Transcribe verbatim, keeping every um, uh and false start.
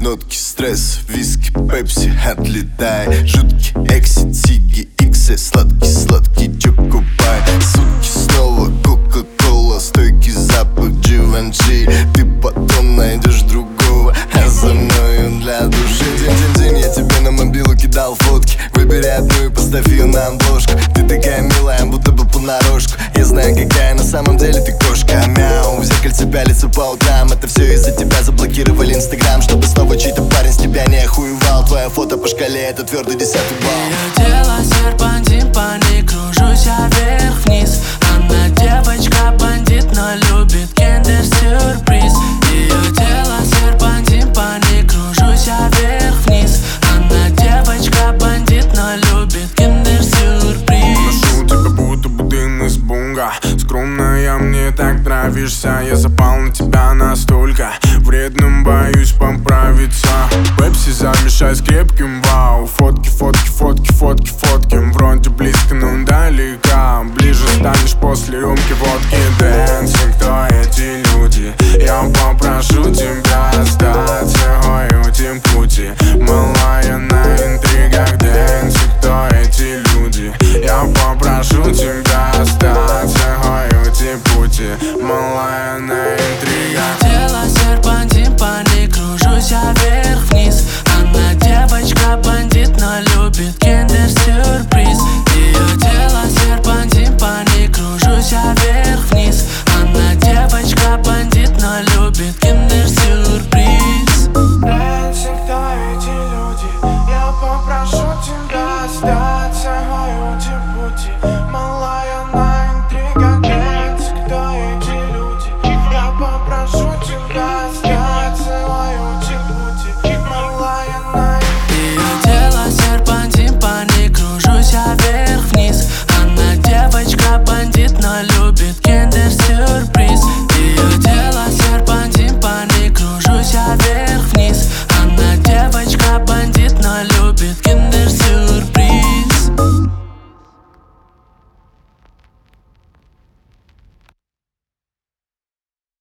Нотки стресс, виски, пепси, отлетай. Жуткий экси, тиги, иксы, сладкий-сладкий чокопай. Сутки снова кока-кола, стойкий запах Givenchy. Ты потом найдешь другого, а за мною для души. День-день-день я тебе на мобилу кидал фотки. Выбери одну и поставь ее на обложку. Ты такая милая, будто бы понарошку. Я знаю, какая на самом деле ты кошка. Мяу, в зеркальце пялится по утрам. Это все из-за тебя заблокировали инстаграм, чтобы снова чей-то парень с тебя не охуевал. Твое фото по шкале — это твердый десятый балл. Ее тело серпантин, по ней кружусь я вверх-вниз. Она девочка бандит, но любит киндер-сюрприз. Ее тело серпантин, по ней кружусь я вверх-вниз. Она девочка бандит, но любит киндер-сюрприз. Ношу тебя будто бы дым из бунга. Скромная, мне так нравишься. Я запал на тебя настолько. Вредным боюсь поправиться. Пепси замешай с крепким, вау. Фотки, фотки, фотки, фотки, фотки. Вроде близко, но далека. Ближе станешь после рюмки водки. Дэнсинг, кто эти